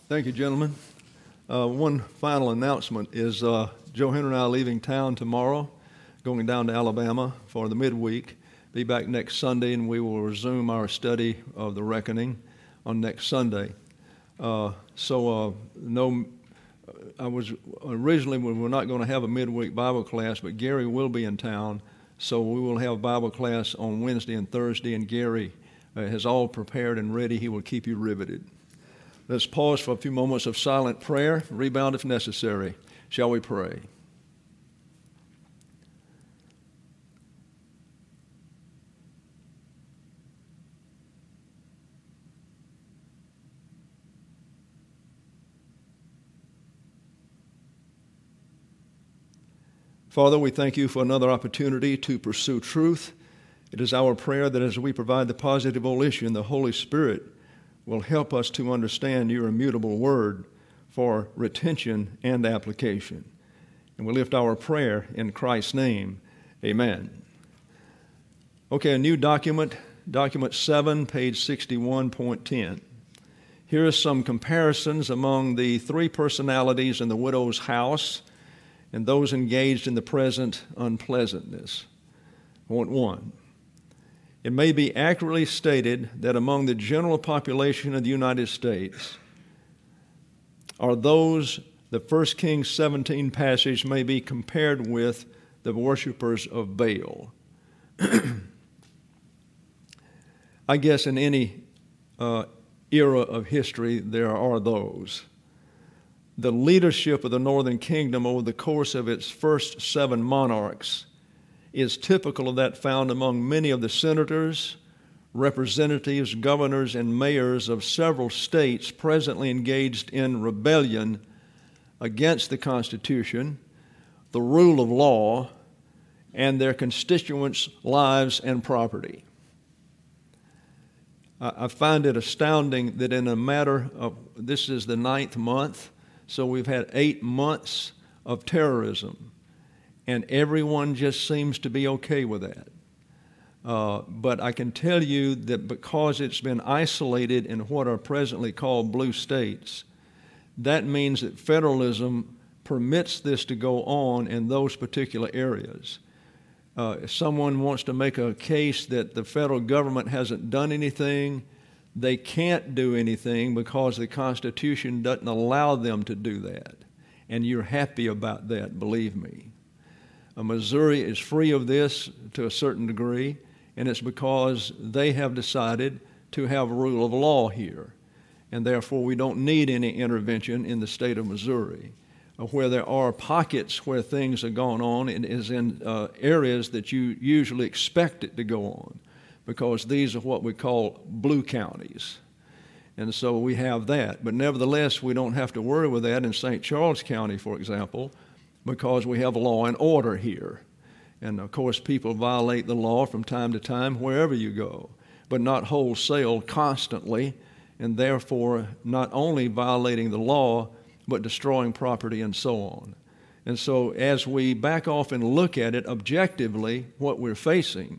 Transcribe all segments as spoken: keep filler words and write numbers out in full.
Thank you, gentlemen. Uh, one final announcement is uh, Joe Henry and I are leaving town tomorrow, going down to Alabama for the midweek. Be back next Sunday, and we will resume our study of the reckoning on next Sunday. Uh, so, uh, no, I was originally we were not going to have a midweek Bible class, but Gary will be in town, so we will have Bible class on Wednesday and Thursday. And Gary uh, has all prepared and ready. He will keep you riveted. Let's pause for a few moments of silent prayer, rebound if necessary. Shall we pray? Father, we thank you for another opportunity to pursue truth. It is our prayer that as we provide the positive volition, the Holy Spirit will help us to understand your immutable word for retention and application. And we lift our prayer in Christ's name. Amen. Okay, a new document, document seven, page sixty-one point ten. Here are some comparisons among the three personalities in the widow's house and those engaged in the present unpleasantness. Point one. It may be accurately stated that among the general population of the United States are those, the First Kings seventeen passage may be compared with the worshipers of Baal. I guess in any uh, era of history there are those. The leadership of the Northern Kingdom over the course of its first seven monarchs is typical of that found among many of the senators, representatives, governors, and mayors of several states presently engaged in rebellion against the Constitution, the rule of law, and their constituents' lives and property. I find it astounding that in a matter of, this is the ninth month, so we've had eight months of terrorism, and everyone just seems to be okay with that. Uh, but I can tell you that because it's been isolated in what are presently called blue states, that means that federalism permits this to go on in those particular areas. Uh, if someone wants to make a case that the federal government hasn't done anything, they can't do anything because the Constitution doesn't allow them to do that. And you're happy about that, believe me. Uh, Missouri is free of this to a certain degree, and it's because they have decided to have rule of law here. And therefore, we don't need any intervention in the state of Missouri. Uh, where there are pockets where things are going on, it is in uh, areas that you usually expect it to go on, because these are what we call blue counties. And so we have that. But nevertheless, we don't have to worry with that in Saint Charles County, for example, because we have law and order here. And of course, people violate the law from time to time wherever you go, but not wholesale constantly, and therefore not only violating the law, but destroying property and so on. And so as we back off and look at it objectively, what we're facing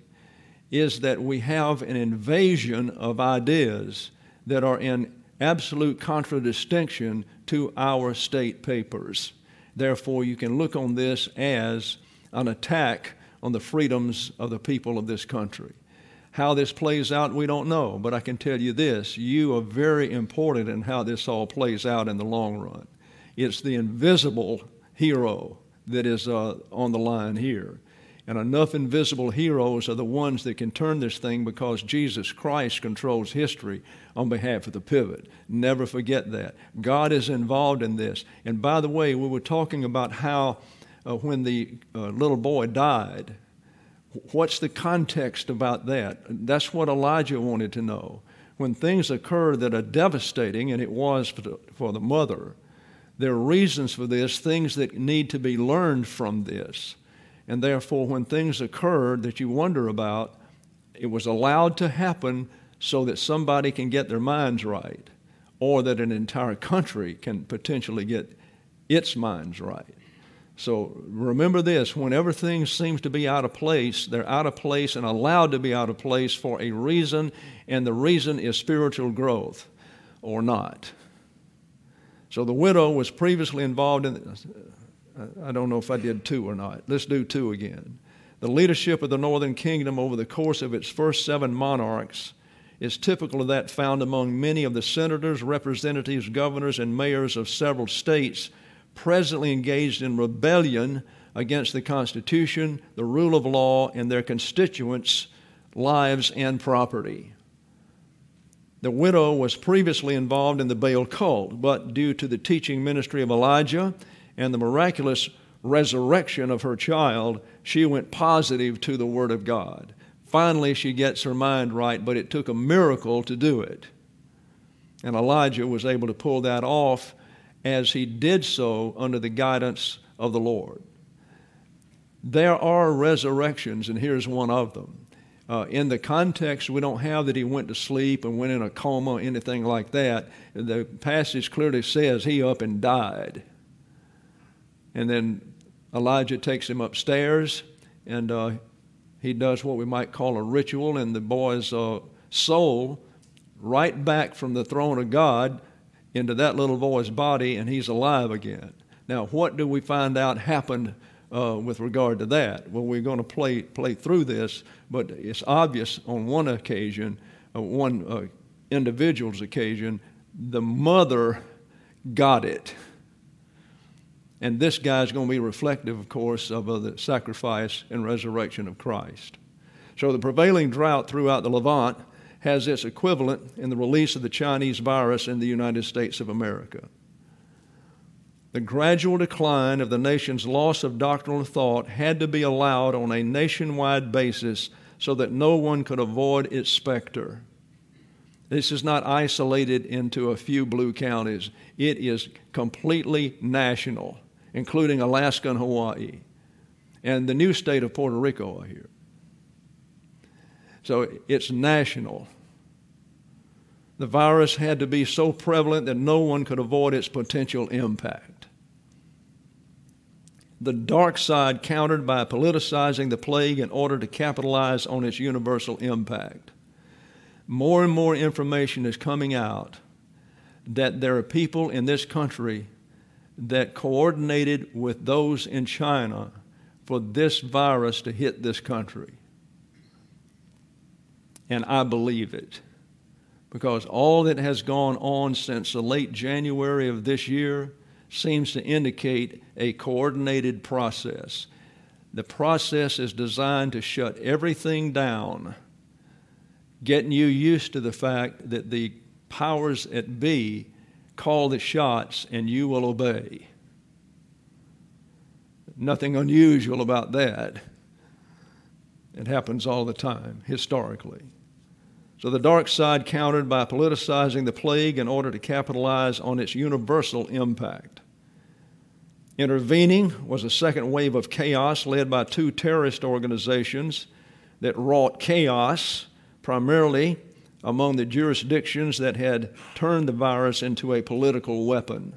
is that we have an invasion of ideas that are in absolute contradistinction to our state papers. Therefore, you can look on this as an attack on the freedoms of the people of this country. How this plays out, we don't know, but I can tell you this, you are very important in how this all plays out in the long run. It's the invisible hero that is uh, on the line here. And enough invisible heroes are the ones that can turn this thing, because Jesus Christ controls history on behalf of the pivot. Never forget that. God is involved in this. And by the way, we were talking about how uh, when the uh, little boy died, what's the context about that? That's what Elijah wanted to know. When things occur that are devastating, and it was for the, for the mother, there are reasons for this, things that need to be learned from this. And therefore, when things occur that you wonder about, it was allowed to happen so that somebody can get their minds right, or that an entire country can potentially get its minds right. So remember this, whenever things seem to be out of place, they're out of place and allowed to be out of place for a reason, and the reason is spiritual growth or not. So the widow was previously involved in, I don't know if I did two or not. Let's do two again. The leadership of the northern kingdom over the course of its first seven monarchs is typical of that found among many of the senators, representatives, governors, and mayors of several states presently engaged in rebellion against the Constitution, the rule of law, and their constituents' lives and property. The widow was previously involved in the Baal cult, but due to the teaching ministry of Elijah and the miraculous resurrection of her child, she went positive to the Word of God. Finally, she gets her mind right, but it took a miracle to do it. And Elijah was able to pull that off as he did so under the guidance of the Lord. There are resurrections, and here's one of them. Uh, in the context, we don't have that he went to sleep and went in a coma or anything like that. The passage clearly says he up and died. And then Elijah takes him upstairs, and uh, he does what we might call a ritual in the boy's uh, soul, right back from the throne of God into that little boy's body, and he's alive again. Now, what do we find out happened uh, with regard to that? Well, we're going to play play through this, but it's obvious on one occasion, uh, one uh, individual's occasion, the mother got it. And this guy's going to be reflective, of course, of uh, the sacrifice and resurrection of Christ. So the prevailing drought throughout the Levant has its equivalent in the release of the Chinese virus in the United States of America. The gradual decline of the nation's loss of doctrinal thought had to be allowed on a nationwide basis so that no one could avoid its specter. This is not isolated into a few blue counties. It is completely national, including Alaska and Hawaii, and the new state of Puerto Rico are here. So it's national. The virus had to be so prevalent that no one could avoid its potential impact. The dark side countered by politicizing the plague in order to capitalize on its universal impact. More and more information is coming out that there are people in this country that coordinated with those in China for this virus to hit this country. And I believe it, because all that has gone on since the late January of this year seems to indicate a coordinated process. The process is designed to shut everything down, getting you used to the fact that the powers at be call the shots and you will obey. Nothing unusual about that. It happens all the time, historically. So the dark side countered by politicizing the plague in order to capitalize on its universal impact. Intervening was a second wave of chaos led by two terrorist organizations that wrought chaos primarily among the jurisdictions that had turned the virus into a political weapon.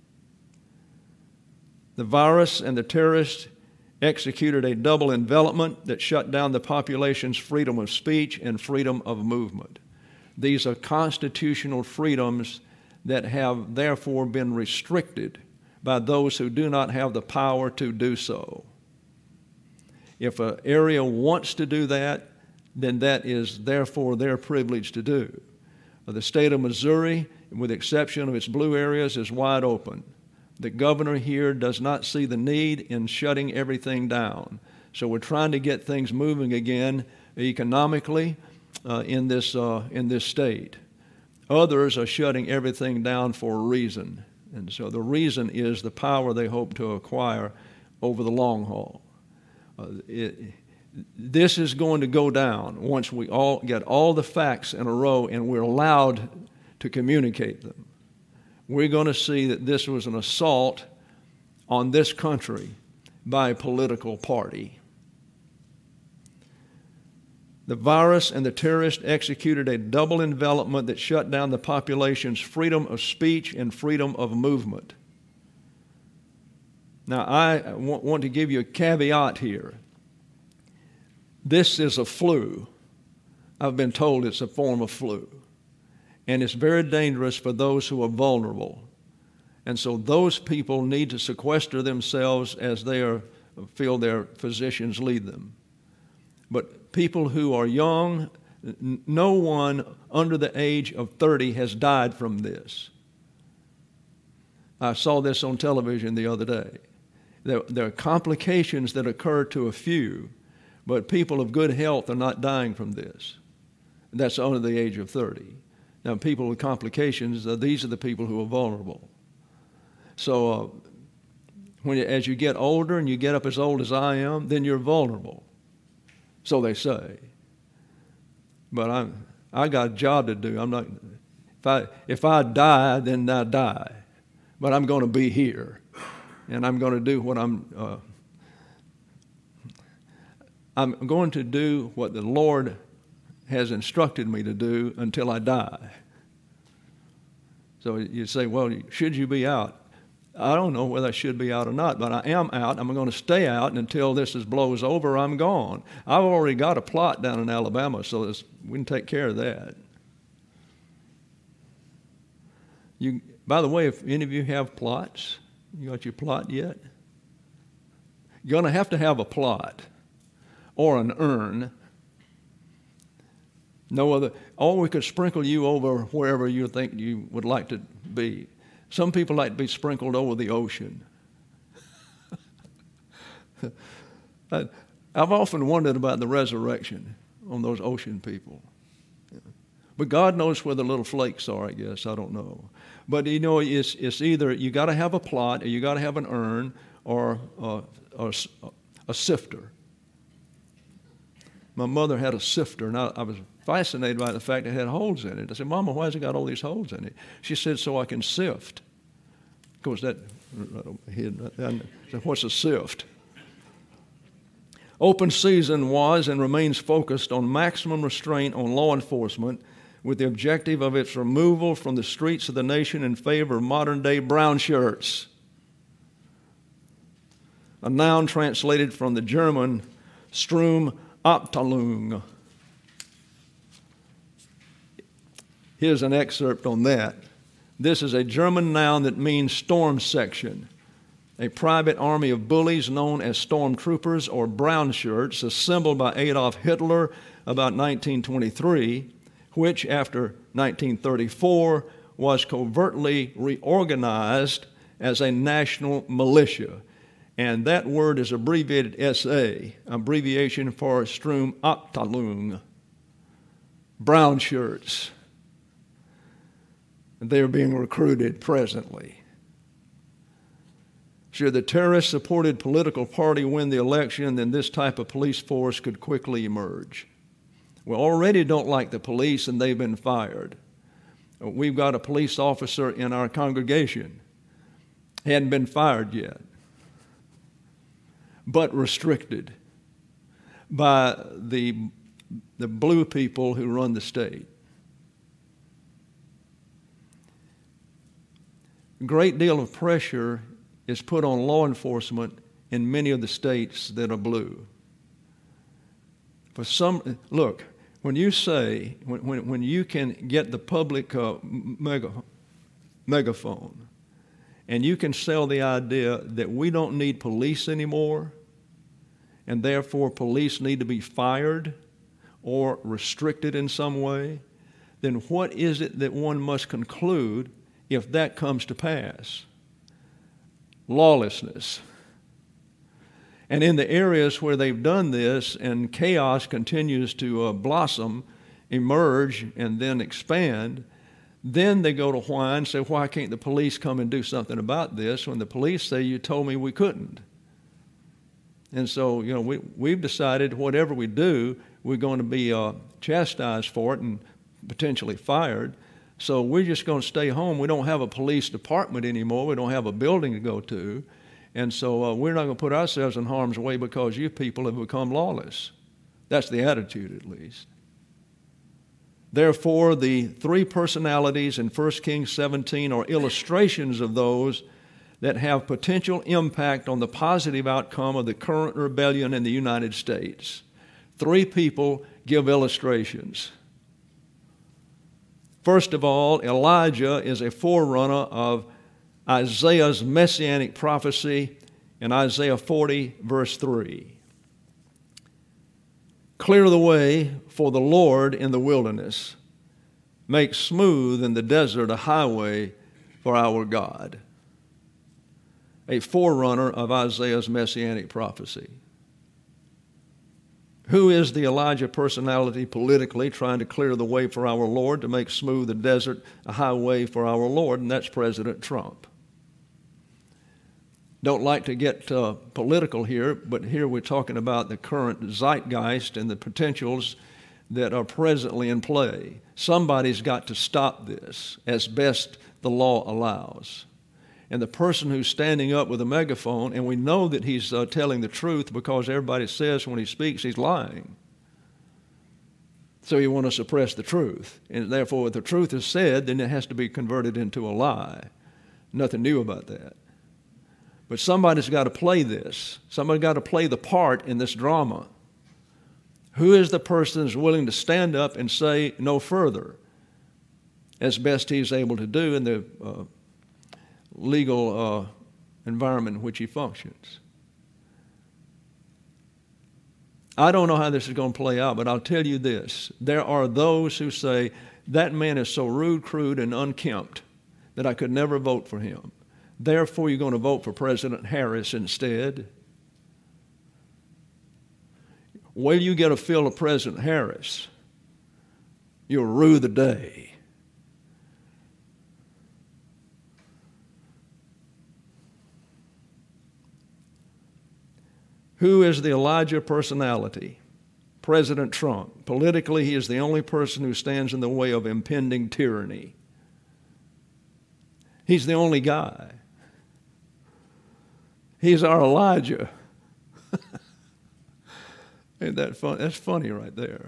The virus and the terrorists executed a double envelopment that shut down the population's freedom of speech and freedom of movement. These are constitutional freedoms that have therefore been restricted by those who do not have the power to do so. If an area wants to do that, then that is therefore their privilege to do. The state of Missouri, with the exception of its blue areas, is wide open. The governor here does not see the need in shutting everything down. So we're trying to get things moving again economically uh, in this uh, in this state. Others are shutting everything down for a reason. And so the reason is the power they hope to acquire over the long haul. Uh, it, this is going to go down once we all get all the facts in a row and we're allowed to communicate them. We're going to see that this was an assault on this country by a political party. The virus and the terrorists executed a double envelopment that shut down the population's freedom of speech and freedom of movement. Now, I want to give you a caveat here. This is a flu. I've been told it's a form of flu. And it's very dangerous for those who are vulnerable. And so those people need to sequester themselves as they are, feel their physicians lead them. But people who are young, n- no one under the age of thirty has died from this. I saw this on television the other day. There, there are complications that occur to a few, but people of good health are not dying from this. That's under the age of thirty. Now, people with complications, uh, these are the people who are vulnerable. So uh, when you, as you get older and you get up as old as I am, then you're vulnerable. So they say. But I'm, I got a job to do. I'm not, if I, if I die, then I die. But I'm going to be here. And I'm going to do what I'm, uh, I'm going to do what the Lord has instructed me to do until I die. So you say, well, should you be out? I don't know whether I should be out or not, but I am out. I'm going to stay out until this is blows over, I'm gone. I've already got a plot down in Alabama, so we can take care of that. You, by the way, if any of you have plots, you got your plot yet? You're going to have to have a plot or an urn. No other, or we could sprinkle you over wherever you think you would like to be. Some people like to be sprinkled over the ocean. I, I've often wondered about the resurrection on those ocean people. But God knows where the little flakes are, I guess. I don't know. But, you know, it's, it's either you got to have a plot, or you got to have an urn, or uh, a, a sifter. My mother had a sifter, and I, I was fascinated by the fact it had holes in it. I said, Mama, why has it got all these holes in it? She said, so I can sift. Of course, that, I said, what's a sift? Open season was and remains focused on maximum restraint on law enforcement with the objective of its removal from the streets of the nation in favor of modern-day brown shirts. A noun translated from the German Sturmabteilung. Here's an excerpt on that. This is a German noun that means storm section, a private army of bullies known as stormtroopers or brown shirts, assembled by Adolf Hitler about nineteen twenty-three, which after nineteen thirty-four was covertly reorganized as a national militia. And that word is abbreviated S A, abbreviation for Sturmabteilung, brown shirts. They're being recruited presently. Should the terrorist-supported political party win the election, then this type of police force could quickly emerge. We already don't like the police, and they've been fired. We've got a police officer in our congregation. He hadn't been fired yet, but restricted by the, the blue people who run the state. A great deal of pressure is put on law enforcement in many of the states that are blue. For some, look, when you say, when, when, when you can get the public uh, mega, megaphone, and you can sell the idea that we don't need police anymore, and therefore police need to be fired or restricted in some way, then what is it that one must conclude if that comes to pass? Lawlessness. And in the areas where they've done this and chaos continues to uh, blossom, emerge, and then expand, then they go to whine and say, why can't the police come and do something about this, when the police say, you told me we couldn't. And so, you know, we, we've decided whatever we do, we're going to be uh, chastised for it and potentially fired. So we're just going to stay home. We don't have a police department anymore. We don't have a building to go to. And so uh, we're not going to put ourselves in harm's way because you people have become lawless. That's the attitude, at least. Therefore, the three personalities in First Kings seventeen are illustrations of those that have potential impact on the positive outcome of the current rebellion in the United States. Three people give illustrations. First of all, Elijah is a forerunner of Isaiah's messianic prophecy in Isaiah forty, verse three. Clear the way for the Lord in the wilderness. Make smooth in the desert a highway for our God. A forerunner of Isaiah's messianic prophecy. Who is the Elijah personality politically trying to clear the way for our Lord, to make smooth the desert a highway for our Lord? And that's President Trump. Don't like to get uh, political here, but here we're talking about the current zeitgeist and the potentials that are presently in play. Somebody's got to stop this as best the law allows. And the person who's standing up with a megaphone, and we know that he's uh, telling the truth because everybody says when he speaks he's lying. So you want to suppress the truth. And therefore, if the truth is said, then it has to be converted into a lie. Nothing new about that. But somebody's got to play this. Somebody's got to play the part in this drama. Who is the person that's willing to stand up and say no further, as best he's able to do in the uh, legal uh, environment in which he functions? I don't know how this is going to play out, but I'll tell you this. There are those who say, that man is so rude, crude, and unkempt that I could never vote for him. Therefore, you're going to vote for President Harris instead. Well, you get a feel of President Harris, you'll rue the day. Who is the Elijah personality? President Trump. Politically, he is the only person who stands in the way of impending tyranny. He's the only guy. He's our Elijah. Ain't that fun? That's funny right there.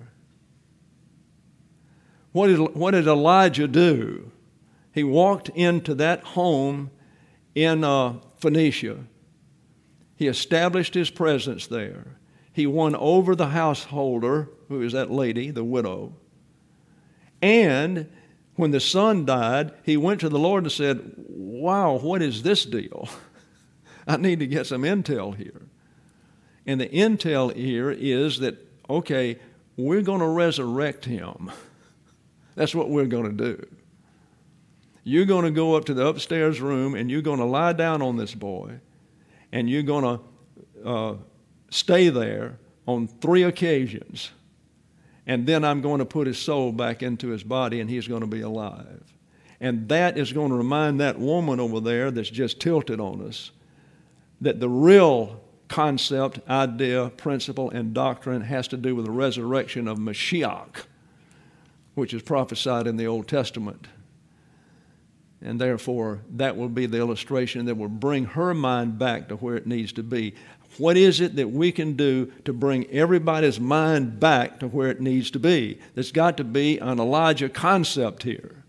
What did, what did Elijah do? He walked into that home in uh, Phoenicia. He established his presence there. He won over the householder, who is that lady, the widow. And when the son died, he went to the Lord and said, wow, what is this deal? I need to get some intel here. And the intel here is that, okay, we're going to resurrect him. That's what we're going to do. You're going to go up to the upstairs room and you're going to lie down on this boy and you're going to uh, stay there on three occasions. And then I'm going to put his soul back into his body and he's going to be alive. And that is going to remind that woman over there that's just tilted on us that the real concept, idea, principle, and doctrine has to do with the resurrection of Mashiach, which is prophesied in the Old Testament. And therefore, that will be the illustration that will bring her mind back to where it needs to be. What is it that we can do to bring everybody's mind back to where it needs to be? There's got to be an Elijah concept here.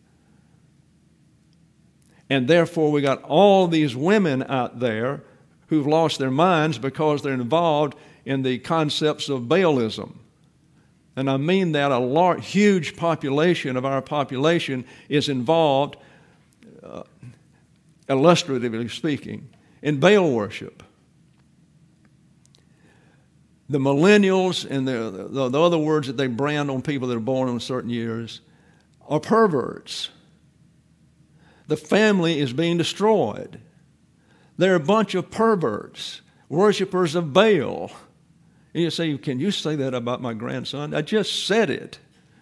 And therefore, we got all these women out there who've lost their minds because they're involved in the concepts of Baalism. And I mean that a large, huge population of our population is involved, uh, illustratively speaking, in Baal worship. The millennials and the, the, the other words that they brand on people that are born in certain years are perverts. The family is being destroyed. They're a bunch of perverts, worshipers of Baal. And you say, can you say that about my grandson? I just said it.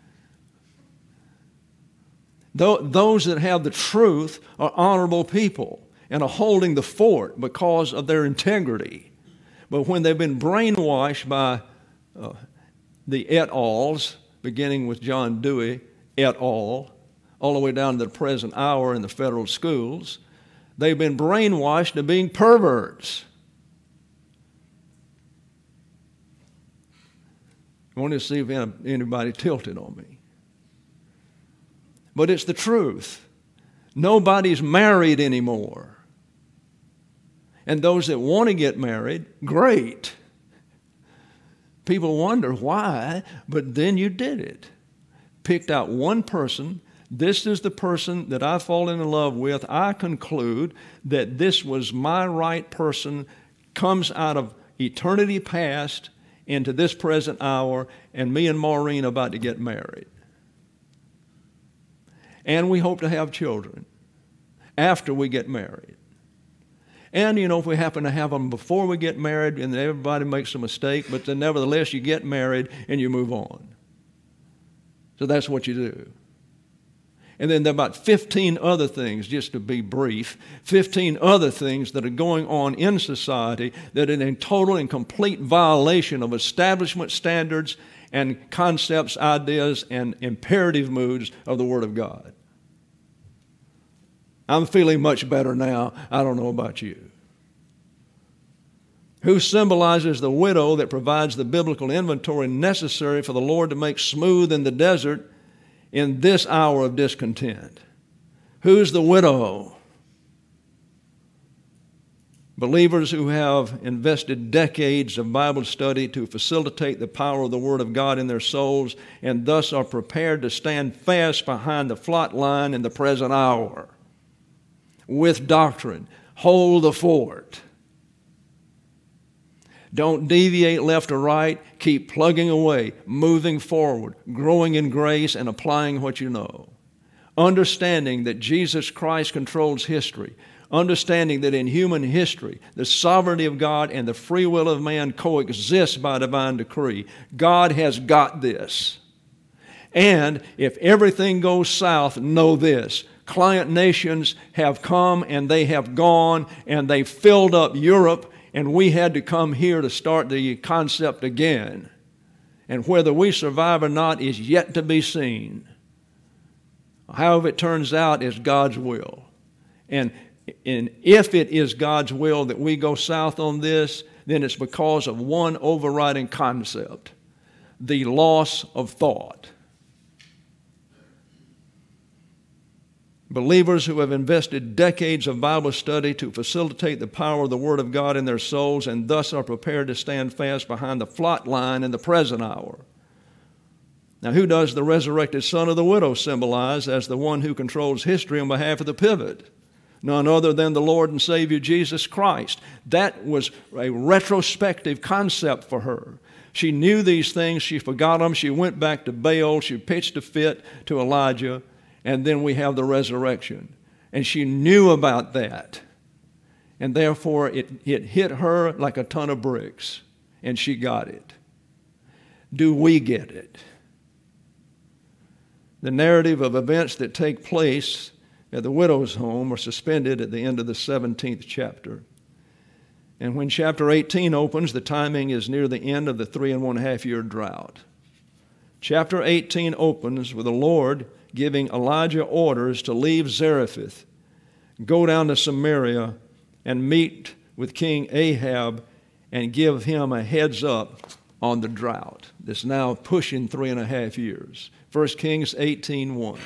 Those that have the truth are honorable people and are holding the fort because of their integrity. But when they've been brainwashed by uh, the et als, beginning with John Dewey et al., all the way down to the present hour in the federal schools, they've been brainwashed into being perverts. I want to see if anybody tilted on me. But it's the truth. Nobody's married anymore. And those that want to get married, great. People wonder why, but then you did it. Picked out one person This is the person that I've fallen in love with. I conclude that this was my right person, comes out of eternity past into this present hour, and me and Maureen are about to get married. And we hope to have children after we get married. And, you know, if we happen to have them before we get married, and everybody makes a mistake, but then nevertheless you get married and you move on. So that's what you do. And then there are about fifteen other things, just to be brief, fifteen other things that are going on in society that are in total and complete violation of establishment standards and concepts, ideas, and imperative moods of the Word of God. I'm feeling much better now. I don't know about you. Who symbolizes the widow that provides the biblical inventory necessary for the Lord to make smooth in the desert in this hour of discontent? Who's the widow? Believers who have invested decades of Bible study to facilitate the power of the Word of God in their souls and thus are prepared to stand fast behind the plot line in the present hour. With doctrine, hold the fort. Don't deviate left or right. Keep plugging away, moving forward, growing in grace, and applying what you know. Understanding that Jesus Christ controls history. Understanding that in human history, the sovereignty of God and the free will of man coexist by divine decree. God has got this. And if everything goes south, know this. Client nations have come and they have gone and they filled up Europe, and we had to come here to start the concept again. And whether we survive or not is yet to be seen. However it turns out is God's will. And, and if it is God's will that we go south on this, then it's because of one overriding concept: the loss of thought. Believers who have invested decades of Bible study to facilitate the power of the Word of God in their souls and thus are prepared to stand fast behind the plot line in the present hour. Now, who does the resurrected son of the widow symbolize as the one who controls history on behalf of the pivot? None other than the Lord and Savior Jesus Christ. That was a retrospective concept for her. She knew these things. She forgot them. She went back to Baal. She pitched a fit to Elijah. And then we have the resurrection. And she knew about that. And therefore, it, it hit her like a ton of bricks. And she got it. Do we get it? The narrative of events that take place at the widow's home are suspended at the end of the seventeenth chapter. And when chapter eighteen opens, the timing is near the end of the three and one half year drought. Chapter eighteen opens with the Lord giving Elijah orders to leave Zarephath, go down to Samaria, and meet with King Ahab and give him a heads up on the drought that's now pushing three and a half years. First Kings eighteen one.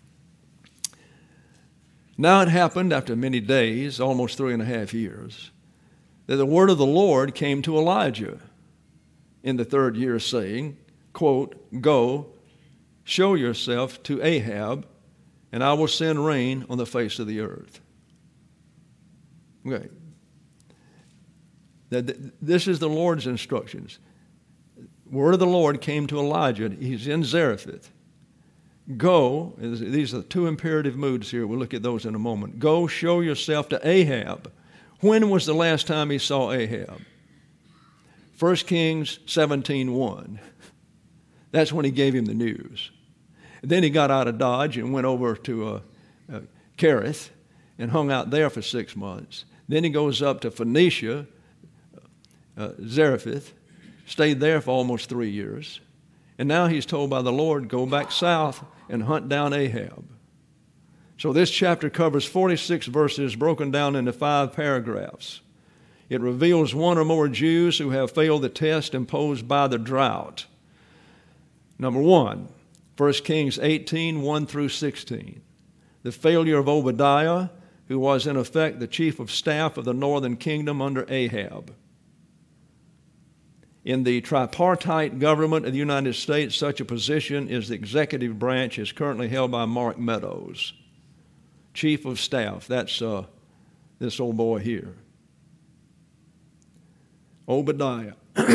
Now it happened after many days, almost three and a half years, that the word of the Lord came to Elijah in the third year, saying, quote, "Go, show yourself to Ahab, and I will send rain on the face of the earth." Okay. This is the Lord's instructions. Word of the Lord came to Elijah. He's in Zarephath. Go, these are the two imperative moods here. We'll look at those in a moment. Go, show yourself to Ahab. When was the last time he saw Ahab? First Kings seventeen one. That's when he gave him the news. Then he got out of Dodge and went over to uh, uh, Kerith and hung out there for six months. Then he goes up to Phoenicia, uh, Zarephath, stayed there for almost three years. And now he's told by the Lord, go back south and hunt down Ahab. So this chapter covers forty-six verses broken down into five paragraphs. It reveals one or more Jews who have failed the test imposed by the drought. Number one, First Kings eighteen, one through sixteen. The failure of Obadiah, who was in effect the chief of staff of the northern kingdom under Ahab. In the tripartite government of the United States, such a position as the executive branch is currently held by Mark Meadows, Chief of Staff. That's uh, this old boy here. Obadiah.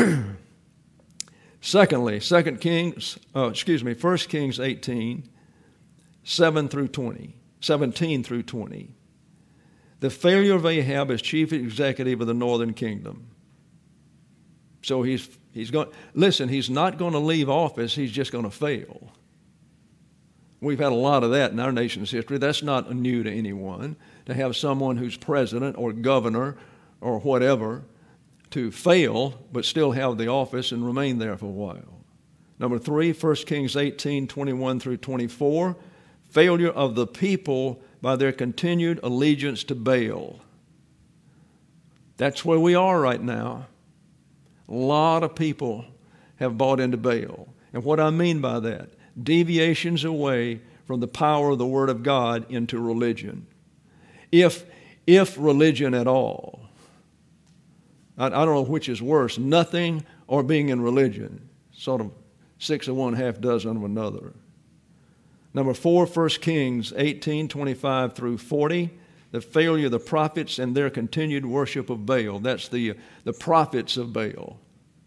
Secondly, Second Kings, uh, excuse me, First Kings eighteen, seven through twenty, seventeen through twenty. The failure of Ahab as chief executive of the northern kingdom. So he's he's going. Listen, he's not going to leave office. He's just going to fail. We've had a lot of that in our nation's history. That's not new to anyone, to have someone who's president or governor or whatever to fail but still have the office and remain there for a while. Number three, First Kings eighteen, twenty-one through twenty-four, failure of the people by their continued allegiance to Baal. That's where we are right now. A lot of people have bought into Baal. And what I mean by that, deviations away from the power of the Word of God into religion. If, if religion at all. I, I don't know which is worse, nothing or being in religion. Sort of six of one, half dozen of another. Number four, First Kings eighteen, twenty-five through forty. The failure of the prophets and their continued worship of Baal. That's the, the prophets of Baal.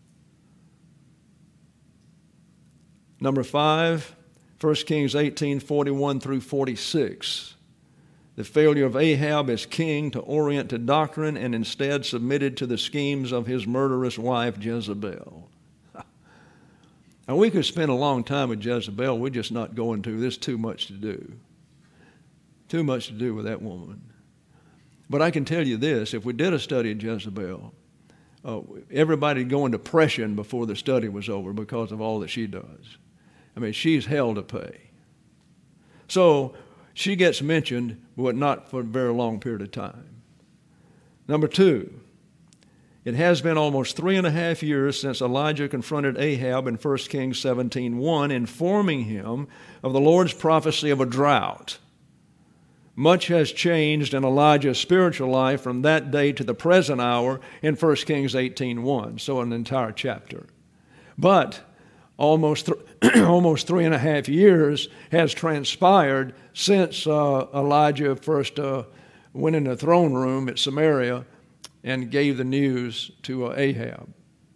Number five, First Kings eighteen, forty-one through forty-six. The failure of Ahab as king to orient to doctrine and instead submitted to the schemes of his murderous wife Jezebel. Now, we could spend a long time with Jezebel. We're just not going to. There's too much to do. Too much to do with that woman. But I can tell you this, if we did a study of Jezebel, uh, everybody would go in depression before the study was over because of all that she does. I mean, she's hell to pay. So she gets mentioned, but not for a very long period of time. Number two, it has been almost three and a half years since Elijah confronted Ahab in First Kings seventeen one, informing him of the Lord's prophecy of a drought. Much has changed in Elijah's spiritual life from that day to the present hour in First Kings eighteen one, so an entire chapter. But almost th- almost three and a half years has transpired since uh, Elijah first uh, went in the throne room at Samaria and gave the news to uh, Ahab.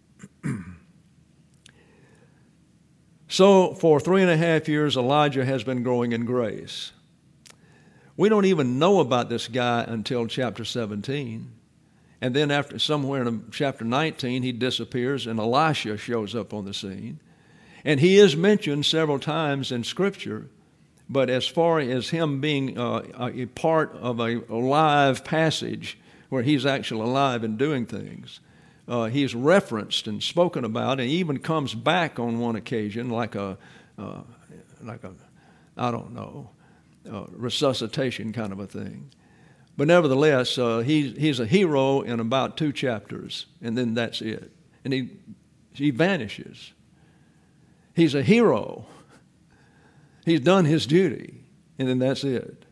So for three and a half years, Elijah has been growing in grace. We don't even know about this guy until chapter seventeen. And then after somewhere in chapter nineteen, he disappears and Elisha shows up on the scene. And he is mentioned several times in Scripture, but as far as him being uh, a part of a live passage where he's actually alive and doing things, uh, he's referenced and spoken about, and even comes back on one occasion like a, uh, like a, I don't know, uh, resuscitation kind of a thing. But nevertheless, uh, he's he's a hero in about two chapters, and then that's it. And he he vanishes. He's a hero. He's done his duty, and then that's it.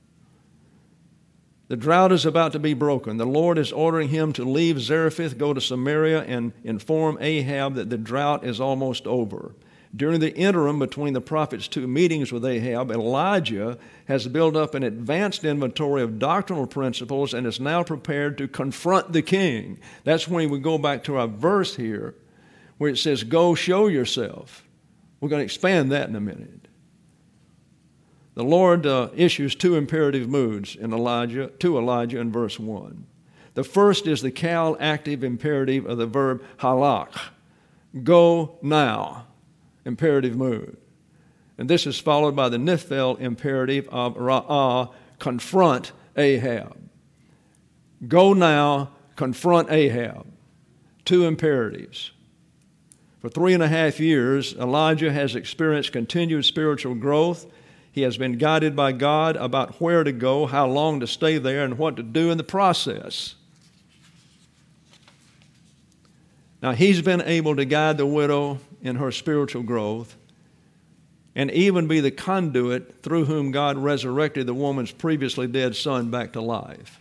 The drought is about to be broken. The Lord is ordering him to leave Zarephath, go to Samaria, and inform Ahab that the drought is almost over. During the interim between the prophet's two meetings with Ahab, Elijah has built up an advanced inventory of doctrinal principles and is now prepared to confront the king. That's when we go back to our verse here where it says, go show yourself. We're going to expand that in a minute. The Lord uh, issues two imperative moods in Elijah, to Elijah in verse one. The first is the cal active imperative of the verb halak. Go now. Imperative mood. And this is followed by the Nephil imperative of ra'ah, confront Ahab. Go now, confront Ahab. Two imperatives. For three and a half years, Elijah has experienced continued spiritual growth. He has been guided by God about where to go, how long to stay there, and what to do in the process. Now, he's been able to guide the widow in her spiritual growth and even be the conduit through whom God resurrected the woman's previously dead son back to life.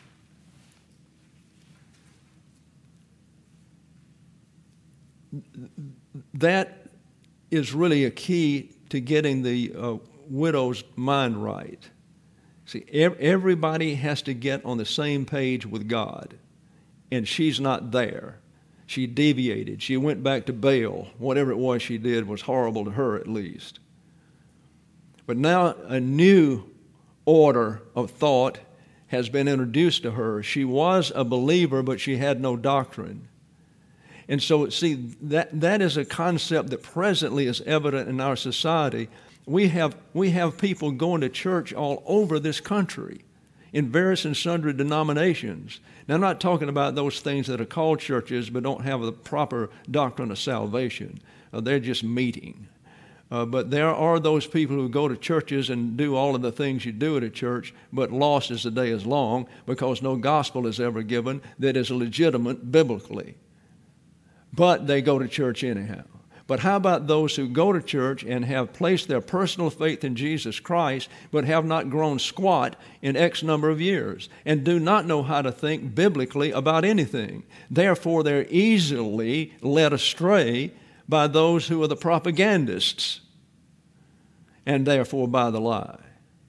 that is really a key to getting the uh, widow's mind right. See, ev- everybody has to get on the same page with God, and she's not there. She deviated. She went back to Baal. Whatever it was she did was horrible to her, at least. But now a new order of thought has been introduced to her. She was a believer, but she had no doctrine. And so, see, that, that is a concept that presently is evident in our society. We have, we have people going to church all over this country in various and sundry denominations. Now, I'm not talking about those things that are called churches but don't have the proper doctrine of salvation. Uh, they're just meeting. Uh, but there are those people who go to churches and do all of the things you do at a church, but lost as the day is long, because no gospel is ever given that is legitimate biblically. But they go to church anyhow. But how about those who go to church and have placed their personal faith in Jesus Christ, but have not grown squat in X number of years and do not know how to think biblically about anything? Therefore, they're easily led astray by those who are the propagandists, and therefore by the lie.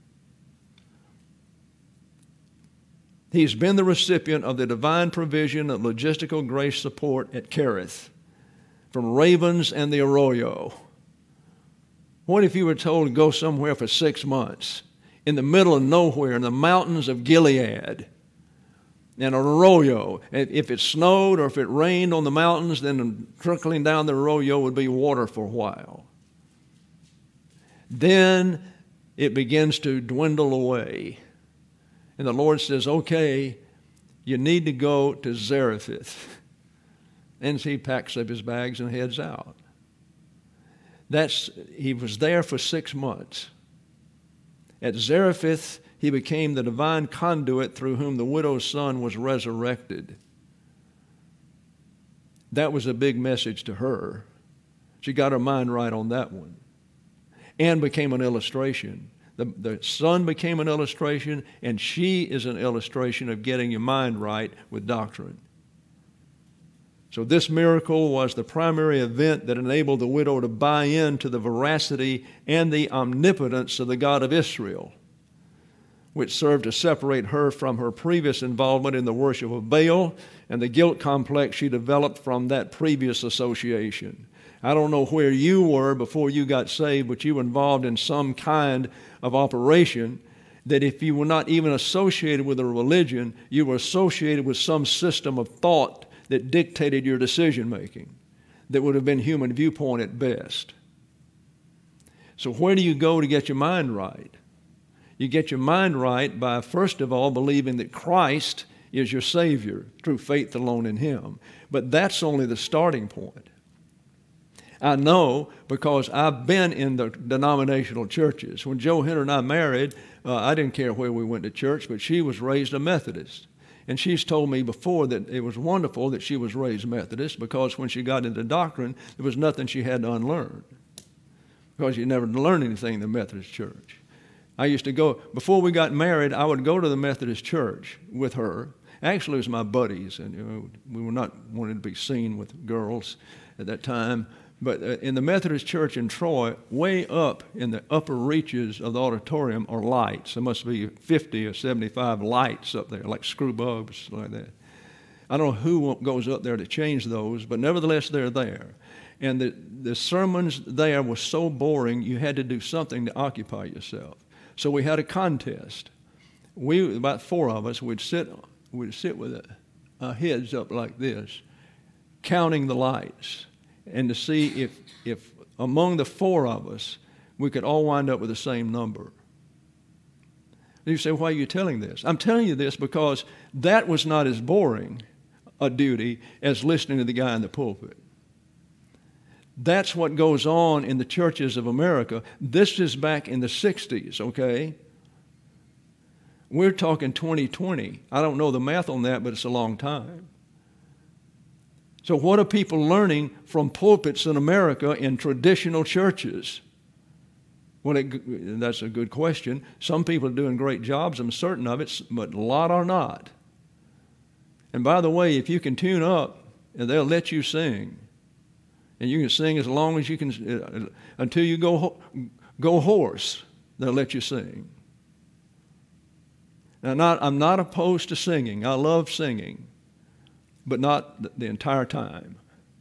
He's been the recipient of the divine provision of logistical grace support at Kerith from Ravens and the Arroyo. What if you were told to go somewhere for six months in the middle of nowhere in the mountains of Gilead? And an arroyo, if it snowed or if it rained on the mountains, then trickling down the arroyo would be water for a while. Then it begins to dwindle away. And the Lord says, okay, you need to go to Zarephath. And he packs up his bags and heads out. That's, he was there for six months. At Zarephath, he became the divine conduit through whom the widow's son was resurrected. That was a big message to her. She got her mind right on that one. And became an illustration. The, the son became an illustration, and she is an illustration of getting your mind right with doctrine. So this miracle was the primary event that enabled the widow to buy into the veracity and the omnipotence of the God of Israel, which served to separate her from her previous involvement in the worship of Baal and the guilt complex she developed from that previous association. I don't know where you were before you got saved, but you were involved in some kind of operation that if you were not even associated with a religion, you were associated with some system of thought that dictated your decision-making that would have been human viewpoint at best. So where do you go to get your mind right? You get your mind right by, first of all, believing that Christ is your Savior through faith alone in Him. But that's only the starting point. I know because I've been in the denominational churches. When Joe Henner and I married, uh, I didn't care where we went to church, but she was raised a Methodist. And she's told me before that it was wonderful that she was raised Methodist, because when she got into doctrine, there was nothing she had to unlearn, because you never learned anything in the Methodist church. I used to go, before we got married, I would go to the Methodist church with her. Actually, it was my buddies, and you know, we were not wanting to be seen with girls at that time. But in the Methodist church in Troy, way up in the upper reaches of the auditorium are lights. There must be fifty or seventy-five lights up there, like screw bulbs, like that. I don't know who goes up there to change those, but nevertheless, they're there. And the, the sermons there were so boring, you had to do something to occupy yourself. So we had a contest. We, about four of us, would sit, we'd sit with our heads up like this, counting the lights, and to see if, if among the four of us, we could all wind up with the same number. And you say, why are you telling this? I'm telling you this because that was not as boring a duty as listening to the guy in the pulpit. That's what goes on in the churches of America. This is back in the sixties, okay? We're talking twenty twenty. I don't know the math on that, but it's a long time. So what are people learning from pulpits in America in traditional churches? Well, it, that's a good question. Some people are doing great jobs, I'm certain of it, but a lot are not. And by the way, if you can tune up, they'll let you sing. And you can sing as long as you can, uh, until you go, go hoarse, they'll let you sing. Now, not, I'm not opposed to singing. I love singing, but not the, the entire time.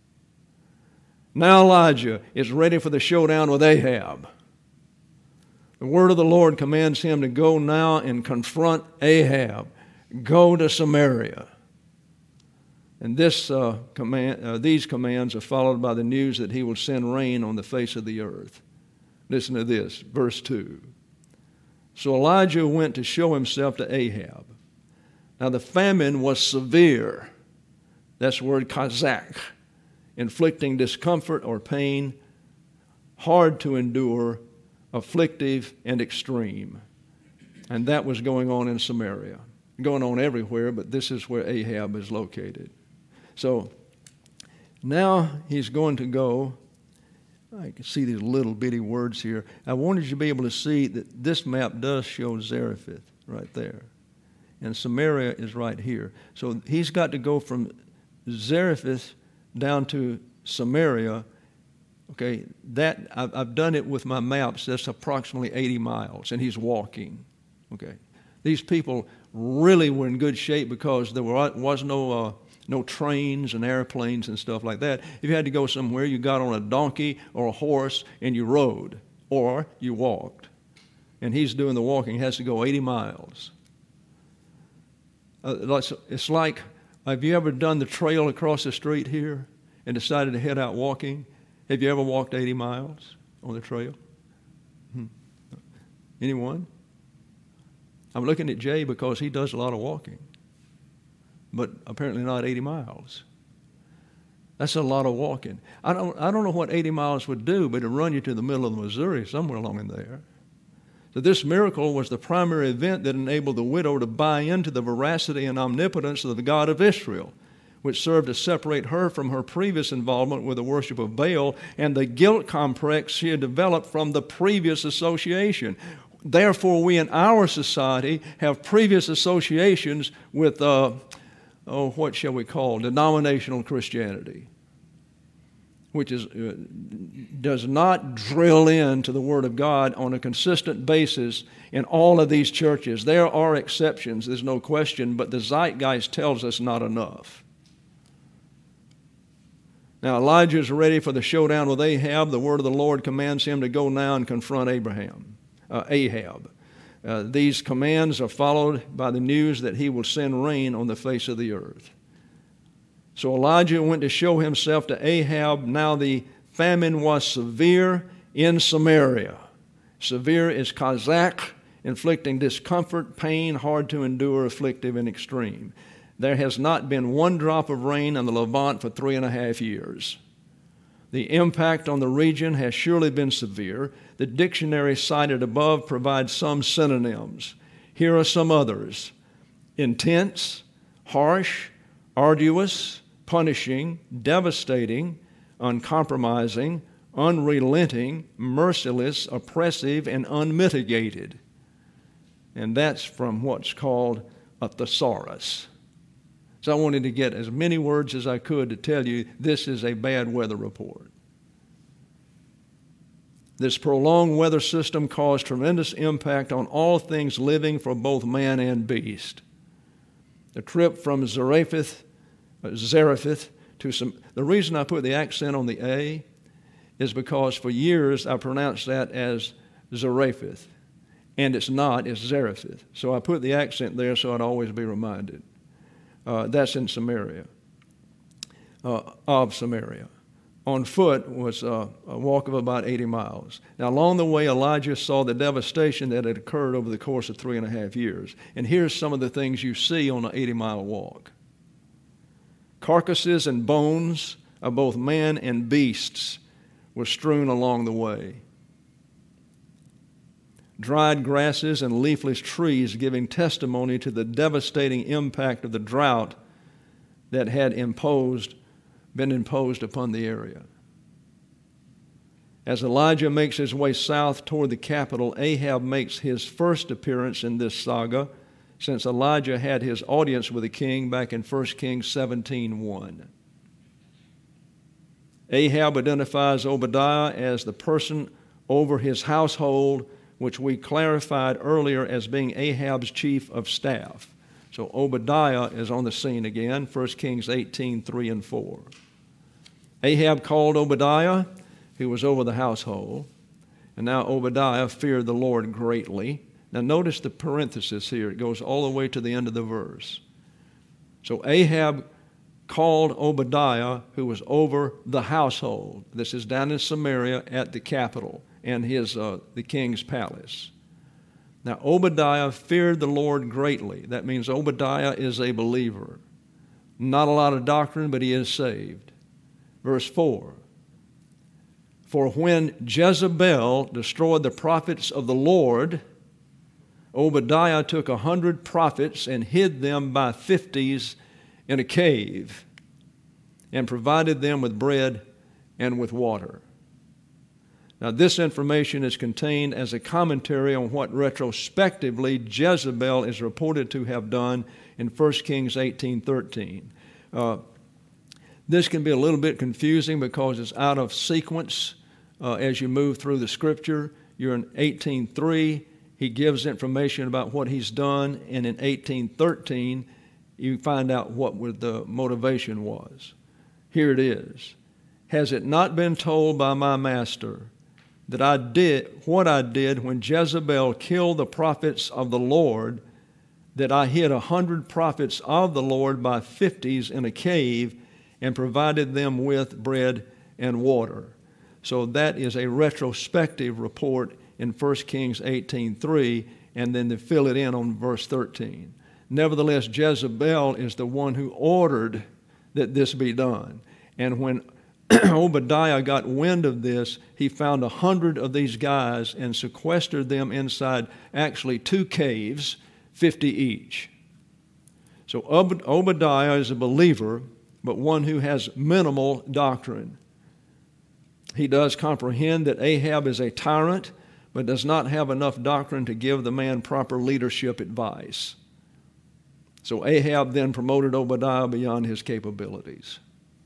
Now Elijah is ready for the showdown with Ahab. The word of the Lord commands him to go now and confront Ahab. Go to Samaria. And this uh, command, uh, these commands are followed by the news that he will send rain on the face of the earth. Listen to this, verse two. So Elijah went to show himself to Ahab. Now the famine was severe. That's the word kazak, inflicting discomfort or pain, hard to endure, afflictive, and extreme. And that was going on in Samaria. Going on everywhere, but this is where Ahab is located. So now he's going to go. I can see these little bitty words here. I wanted you to be able to see that this map does show Zarephath right there. And Samaria is right here. So he's got to go from Zarephath down to Samaria. Okay, that I've, I've done it with my maps. That's approximately eighty miles, and he's walking. Okay, these people really were in good shape because there were, was no uh, no trains and airplanes and stuff like that. If you had to go somewhere, you got on a donkey or a horse and you rode, or you walked. And he's doing the walking. He has to go eighty miles. Uh, it's like, have you ever done the trail across the street here and decided to head out walking? Have you ever walked eighty miles on the trail? Hmm. Anyone? I'm looking at Jay because he does a lot of walking, but apparently not eighty miles. That's a lot of walking. I don't, I don't know what eighty miles would do, but it'd run you to the middle of the Missouri, somewhere along in there. So this miracle was the primary event that enabled the widow to buy into the veracity and omnipotence of the God of Israel, which served to separate her from her previous involvement with the worship of Baal and the guilt complex she had developed from the previous association. Therefore, we in our society have previous associations with, uh, oh, what shall we call, denominational Christianity, which is, uh, does not drill into the Word of God on a consistent basis in all of these churches. There are exceptions, there's no question, but the zeitgeist tells us not enough. Now, Elijah is ready for the showdown with Ahab. The word of the Lord commands him to go now and confront Abraham, uh, Ahab. Uh, these commands are followed by the news that he will send rain on the face of the earth. So Elijah went to show himself to Ahab. Now the famine was severe in Samaria. Severe is Kazakh, inflicting discomfort, pain, hard to endure, afflictive, and extreme. There has not been one drop of rain in the Levant for three and a half years. The impact on the region has surely been severe. The dictionary cited above provides some synonyms. Here are some others: intense, harsh, arduous, punishing, devastating, uncompromising, unrelenting, merciless, oppressive, and unmitigated. And that's from what's called a thesaurus. So I wanted to get as many words as I could to tell you this is a bad weather report. This prolonged weather system caused tremendous impact on all things living for both man and beast. The trip from Zarephath, uh, Zarephath to some, the reason I put the accent on the A is because for years I pronounced that as Zarephath, and it's not, it's Zarephath. So I put the accent there so I'd always be reminded. Uh, that's in Samaria, uh, of Samaria. On foot was uh, a walk of about eighty miles. Now, along the way, Elijah saw the devastation that had occurred over the course of three and a half years. And here's some of the things you see on an eighty-mile walk. Carcasses and bones of both man and beasts were strewn along the way. Dried grasses and leafless trees giving testimony to the devastating impact of the drought that had imposed, been imposed upon the area. As Elijah makes his way south toward the capital, Ahab makes his first appearance in this saga since Elijah had his audience with the king back in First Kings seventeen one. Ahab identifies Obadiah as the person over his household, which we clarified earlier as being Ahab's chief of staff. So Obadiah is on the scene again, First Kings eighteen, three and four. Ahab called Obadiah, who was over the household, and now Obadiah feared the Lord greatly. Now notice the parenthesis here. It goes all the way to the end of the verse. So Ahab called Obadiah, who was over the household. This is down in Samaria at the capital and his uh, the king's palace. Now Obadiah feared the Lord greatly. That means Obadiah is a believer. Not a lot of doctrine, but he is saved. Verse four. For when Jezebel destroyed the prophets of the Lord, Obadiah took a hundred prophets and hid them by fifties in a cave and provided them with bread and with water. Now, this information is contained as a commentary on what retrospectively Jezebel is reported to have done in First Kings eighteen thirteen. Uh, this can be a little bit confusing because it's out of sequence uh, as you move through the Scripture. You're in eighteen three. He gives information about what he's done, and in eighteen thirteen, you find out what the motivation was. Here it is. Has it not been told by my master that I did what I did when Jezebel killed the prophets of the Lord, that I hid a hundred prophets of the Lord by fifties in a cave and provided them with bread and water? So that is a retrospective report in First Kings eighteen three, and then they fill it in on verse thirteen. Nevertheless, Jezebel is the one who ordered that this be done. And when Obadiah got wind of this, he found a hundred of these guys and sequestered them inside actually two caves, fifty each. So Ob- Obadiah is a believer, but one who has minimal doctrine. He does comprehend that Ahab is a tyrant, but does not have enough doctrine to give the man proper leadership advice. So Ahab then promoted Obadiah beyond his capabilities.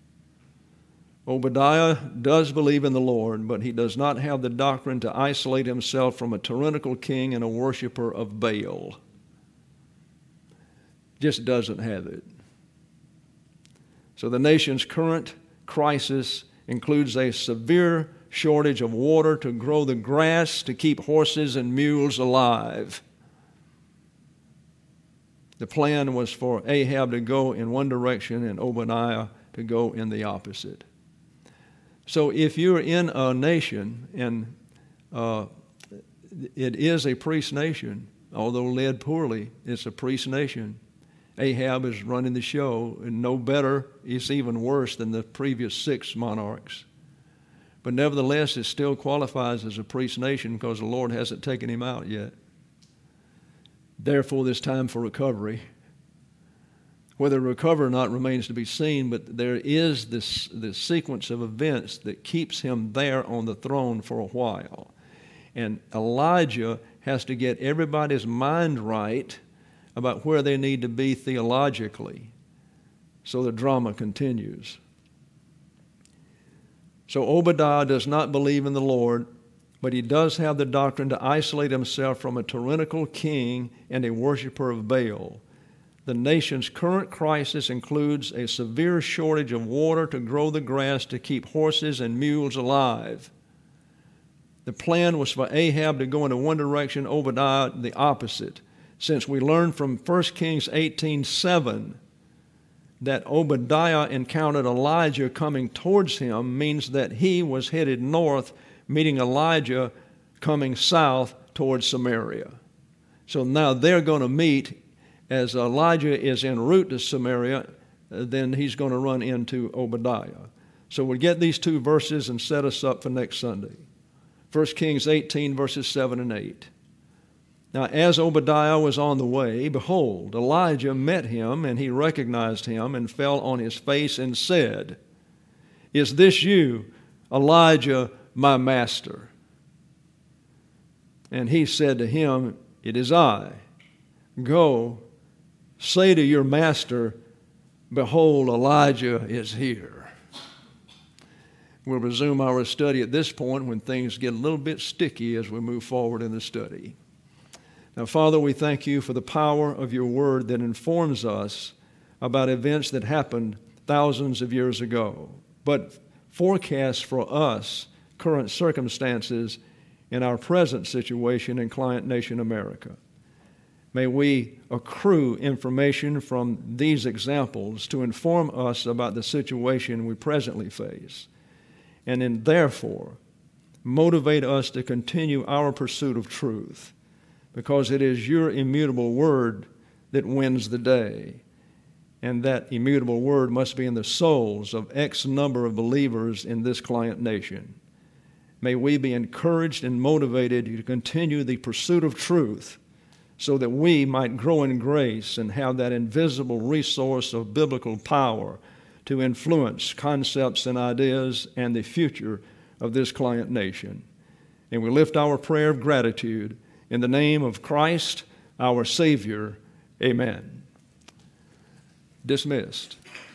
Obadiah does believe in the Lord, but he does not have the doctrine to isolate himself from a tyrannical king and a worshiper of Baal. Just doesn't have it. So the nation's current crisis includes a severe shortage of water to grow the grass to keep horses and mules alive. The plan was for Ahab to go in one direction and Obadiah to go in the opposite. So if you're in a nation, and uh, it is a priest nation, although led poorly, it's a priest nation. Ahab is running the show, and no better, it's even worse than the previous six monarchs. But nevertheless, it still qualifies as a priest nation because the Lord hasn't taken him out yet. Therefore, there's time for recovery. Whether recover or not remains to be seen, but there is this, this sequence of events that keeps him there on the throne for a while. And Elijah has to get everybody's mind right about where they need to be theologically. So the drama continues. So Obadiah does not believe in the Lord, but he does have the doctrine to isolate himself from a tyrannical king and a worshiper of Baal. The nation's current crisis includes a severe shortage of water to grow the grass to keep horses and mules alive. The plan was for Ahab to go in one direction, Obadiah the opposite. Since we learned from First Kings eighteen seven that Obadiah encountered Elijah coming towards him, means that he was headed north, meeting Elijah coming south towards Samaria. So now they're going to meet. As Elijah is en route to Samaria, then he's going to run into Obadiah. So we'll get these two verses and set us up for next Sunday. First Kings eighteen, verses seven and eight. Now, as Obadiah was on the way, behold, Elijah met him, and he recognized him and fell on his face and said, "Is this you, Elijah, my master?" And he said to him, "It is I. Go, say to your master, behold, Elijah is here." We'll resume our study at this point when things get a little bit sticky as we move forward in the study. Now, Father, we thank you for the power of your word that informs us about events that happened thousands of years ago, but forecasts for us current circumstances in our present situation in client nation America. May we accrue information from these examples to inform us about the situation we presently face, and then therefore motivate us to continue our pursuit of truth, because it is your immutable word that wins the day. And that immutable word must be in the souls of X number of believers in this client nation. May we be encouraged and motivated to continue the pursuit of truth so that we might grow in grace and have that invisible resource of biblical power to influence concepts and ideas and the future of this client nation. And we lift our prayer of gratitude in the name of Christ, our Savior. Amen. Dismissed.